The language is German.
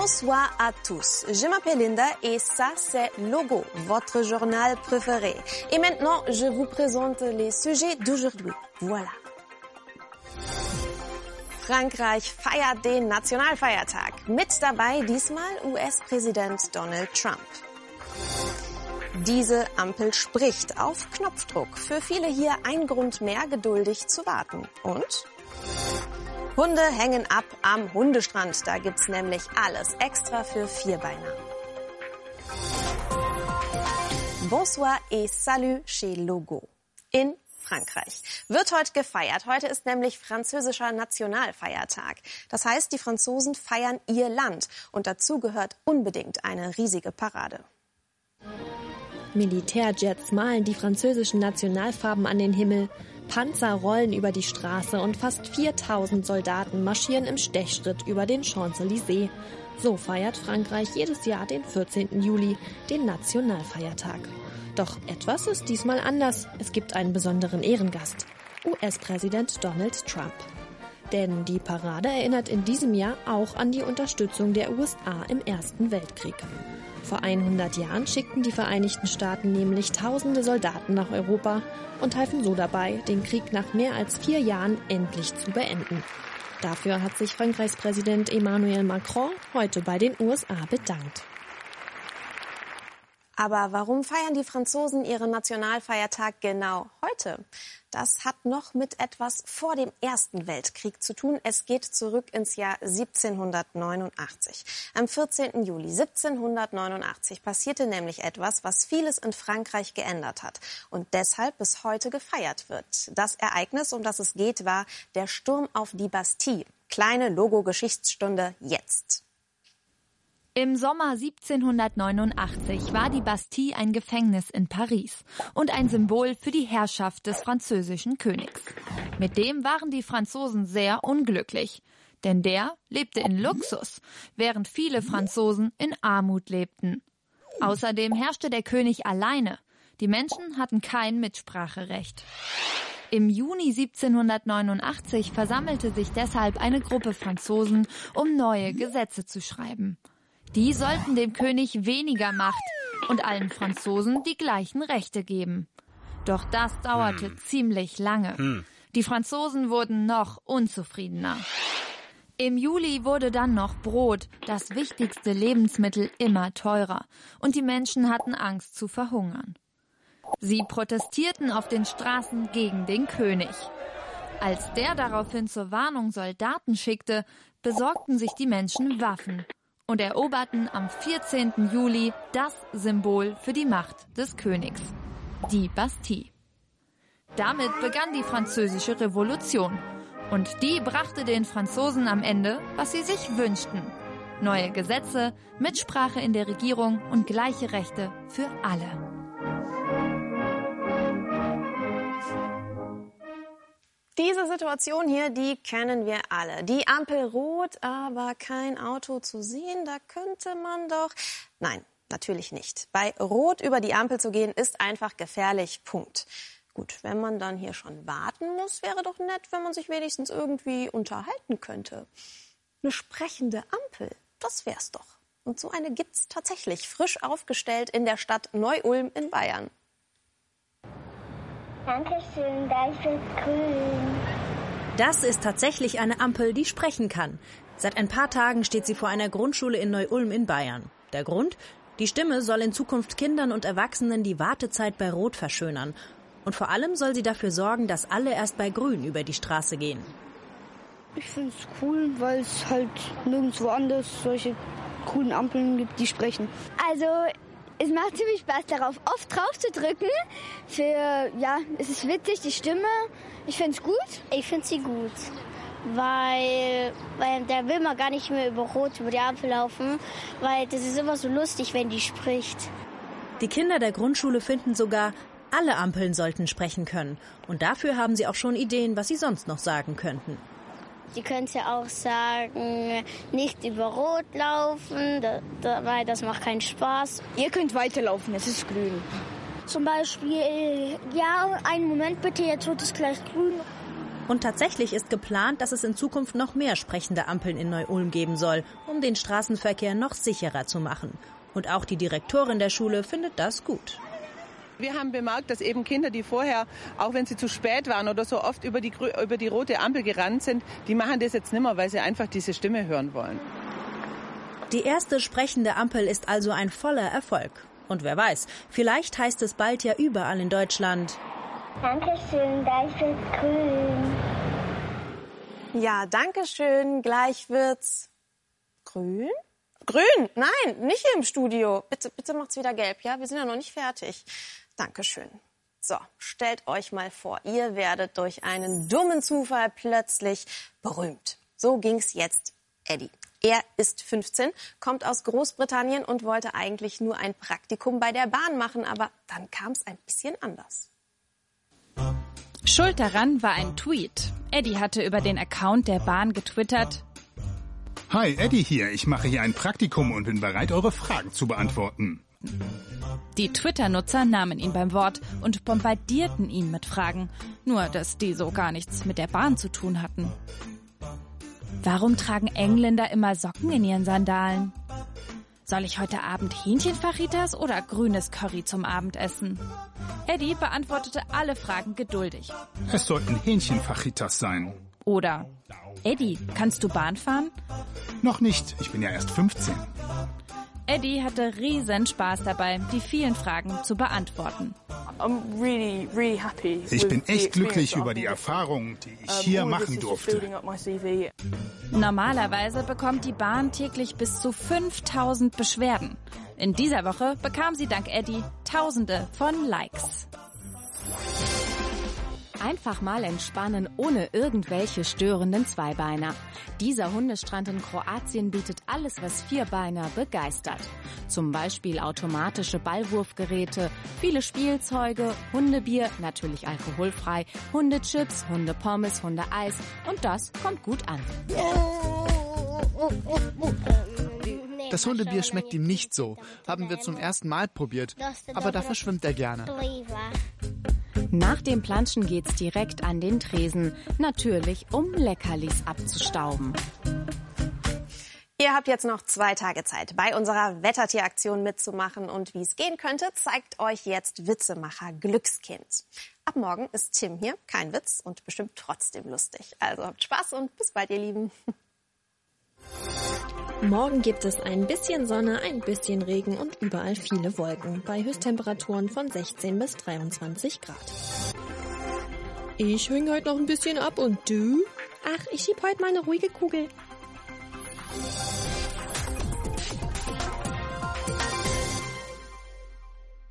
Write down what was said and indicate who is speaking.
Speaker 1: Bonsoir à tous, je m'appelle Linda et ça c'est Logo, votre journal préféré. Et maintenant, je vous présente les sujets d'aujourd'hui. Voilà. Frankreich feiert den Nationalfeiertag. Mit dabei diesmal US-Präsident Donald Trump. Diese Ampel spricht auf Knopfdruck. Für viele hier ein Grund mehr, geduldig zu warten. Und? Hunde hängen ab am Hundestrand. Da gibt's nämlich alles extra für Vierbeiner. Bonsoir et salut chez Logo. In Frankreich wird heute gefeiert. Heute ist nämlich französischer Nationalfeiertag. Das heißt, die Franzosen feiern ihr Land. Und dazu gehört unbedingt eine riesige Parade.
Speaker 2: Militärjets malen die französischen Nationalfarben an den Himmel. Panzer rollen über die Straße und fast 4000 Soldaten marschieren im Stechschritt über den Champs-Élysées. So feiert Frankreich jedes Jahr den 14. Juli, den Nationalfeiertag. Doch etwas ist diesmal anders. Es gibt einen besonderen Ehrengast. US-Präsident Donald Trump. Denn die Parade erinnert in diesem Jahr auch an die Unterstützung der USA im Ersten Weltkrieg. Vor 100 Jahren schickten die Vereinigten Staaten nämlich tausende Soldaten nach Europa und halfen so dabei, den Krieg nach mehr als 4 Jahren endlich zu beenden. Dafür hat sich Frankreichs Präsident Emmanuel Macron heute bei den USA bedankt.
Speaker 1: Aber warum feiern die Franzosen ihren Nationalfeiertag genau heute? Das hat noch mit etwas vor dem Ersten Weltkrieg zu tun. Es geht zurück ins Jahr 1789. Am 14. Juli 1789 passierte nämlich etwas, was vieles in Frankreich geändert hat und deshalb bis heute gefeiert wird. Das Ereignis, um das es geht, war der Sturm auf die Bastille. Kleine Logo-Geschichtsstunde jetzt.
Speaker 3: Im Sommer 1789 war die Bastille ein Gefängnis in Paris und ein Symbol für die Herrschaft des französischen Königs. Mit dem waren die Franzosen sehr unglücklich, denn der lebte in Luxus, während viele Franzosen in Armut lebten. Außerdem herrschte der König alleine. Die Menschen hatten kein Mitspracherecht. Im Juni 1789 versammelte sich deshalb eine Gruppe Franzosen, um neue Gesetze zu schreiben. Die sollten dem König weniger Macht und allen Franzosen die gleichen Rechte geben. Doch das dauerte ziemlich lange. Die Franzosen wurden noch unzufriedener. Im Juli wurde dann noch Brot, das wichtigste Lebensmittel, immer teurer. Und die Menschen hatten Angst zu verhungern. Sie protestierten auf den Straßen gegen den König. Als der daraufhin zur Warnung Soldaten schickte, besorgten sich die Menschen Waffen und eroberten am 14. Juli das Symbol für die Macht des Königs, die Bastille. Damit begann die französische Revolution und die brachte den Franzosen am Ende, was sie sich wünschten. Neue Gesetze, Mitsprache in der Regierung und gleiche Rechte für alle.
Speaker 1: Diese Situation hier, die kennen wir alle. Die Ampel rot, aber kein Auto zu sehen, da könnte man doch... Nein, natürlich nicht. Bei Rot über die Ampel zu gehen, ist einfach gefährlich, Punkt. Gut, wenn man dann hier schon warten muss, wäre doch nett, wenn man sich wenigstens irgendwie unterhalten könnte. Eine sprechende Ampel, das wär's doch. Und so eine gibt's tatsächlich, frisch aufgestellt in der Stadt Neu-Ulm in Bayern.
Speaker 4: Dankeschön, da ist es grün.
Speaker 5: Das ist tatsächlich eine Ampel, die sprechen kann. Seit ein paar Tagen steht sie vor einer Grundschule in Neu-Ulm in Bayern. Der Grund? Die Stimme soll in Zukunft Kindern und Erwachsenen die Wartezeit bei Rot verschönern. Und vor allem soll sie dafür sorgen, dass alle erst bei Grün über die Straße gehen.
Speaker 6: Ich finde es cool, weil es halt nirgendwo anders solche coolen Ampeln gibt, die sprechen.
Speaker 4: Also es macht ziemlich Spaß darauf, oft drauf zu drücken. Es ist witzig, die Stimme. Ich finde es gut. Ich finde sie gut, weil da will man gar nicht mehr über Rot, über die Ampel laufen, weil das ist immer so lustig, wenn die spricht.
Speaker 5: Die Kinder der Grundschule finden sogar, alle Ampeln sollten sprechen können. Und dafür haben sie auch schon Ideen, was sie sonst noch sagen könnten.
Speaker 4: Sie könnte auch sagen, nicht über Rot laufen, weil das macht keinen Spaß.
Speaker 6: Ihr könnt weiterlaufen, es ist grün.
Speaker 4: Zum Beispiel, ja, einen Moment bitte, jetzt wird es gleich grün.
Speaker 5: Und tatsächlich ist geplant, dass es in Zukunft noch mehr sprechende Ampeln in Neu-Ulm geben soll, um den Straßenverkehr noch sicherer zu machen. Und auch die Direktorin der Schule findet das gut.
Speaker 7: Wir haben bemerkt, dass eben Kinder, die vorher, auch wenn sie zu spät waren oder so oft über die rote Ampel gerannt sind, die machen das jetzt nicht mehr, weil sie einfach diese Stimme hören wollen.
Speaker 5: Die erste sprechende Ampel ist also ein voller Erfolg. Und wer weiß, vielleicht heißt es bald ja überall in Deutschland:
Speaker 4: Dankeschön, gleich wird's grün.
Speaker 1: Ja, danke schön, gleich wird's grün. Grün? Nein, nicht hier im Studio. Bitte macht's wieder gelb, ja? Wir sind ja noch nicht fertig. Dankeschön. So, stellt euch mal vor, ihr werdet durch einen dummen Zufall plötzlich berühmt. So ging's jetzt Eddie. Er ist 15, kommt aus Großbritannien und wollte eigentlich nur ein Praktikum bei der Bahn machen, aber dann kam's ein bisschen anders.
Speaker 3: Schuld daran war ein Tweet. Eddie hatte über den Account der Bahn getwittert:
Speaker 8: Hi, Eddie hier. Ich mache hier ein Praktikum und bin bereit, eure Fragen zu beantworten.
Speaker 3: Die Twitter-Nutzer nahmen ihn beim Wort und bombardierten ihn mit Fragen. Nur, dass die so gar nichts mit der Bahn zu tun hatten. Warum tragen Engländer immer Socken in ihren Sandalen? Soll ich heute Abend Hähnchenfajitas oder grünes Curry zum Abendessen? Eddie beantwortete alle Fragen geduldig.
Speaker 8: Es sollten Hähnchenfajitas sein.
Speaker 3: Oder: Eddie, kannst du Bahn fahren?
Speaker 8: Noch nicht, ich bin ja erst 15.
Speaker 3: Eddie hatte riesen Spaß dabei, die vielen Fragen zu beantworten.
Speaker 8: Ich bin echt glücklich über die Erfahrung, die ich hier machen durfte.
Speaker 3: Normalerweise bekommt die Bahn täglich bis zu 5000 Beschwerden. In dieser Woche bekam sie dank Eddie Tausende von Likes. Einfach mal entspannen ohne irgendwelche störenden Zweibeiner. Dieser Hundestrand in Kroatien bietet alles, was Vierbeiner begeistert. Zum Beispiel automatische Ballwurfgeräte, viele Spielzeuge, Hundebier, natürlich alkoholfrei, Hundechips, Hundepommes, Hundeeis und das kommt gut an.
Speaker 9: Das Hundebier schmeckt ihm nicht so. Haben wir zum ersten Mal probiert. Aber dafür schwimmt er gerne.
Speaker 3: Nach dem Planschen geht's direkt an den Tresen. Natürlich, um Leckerlis abzustauben.
Speaker 1: Ihr habt jetzt noch 2 Tage Zeit, bei unserer Wettertieraktion mitzumachen. Und wie es gehen könnte, zeigt euch jetzt Witzemacher Glückskind. Ab morgen ist Tim hier, kein Witz und bestimmt trotzdem lustig. Also habt Spaß und bis bald, ihr Lieben.
Speaker 2: Morgen gibt es ein bisschen Sonne, ein bisschen Regen und überall viele Wolken. Bei Höchsttemperaturen von 16 bis 23 Grad. Ich häng heute noch ein bisschen ab und du? Ach, ich schieb heute mal eine ruhige Kugel.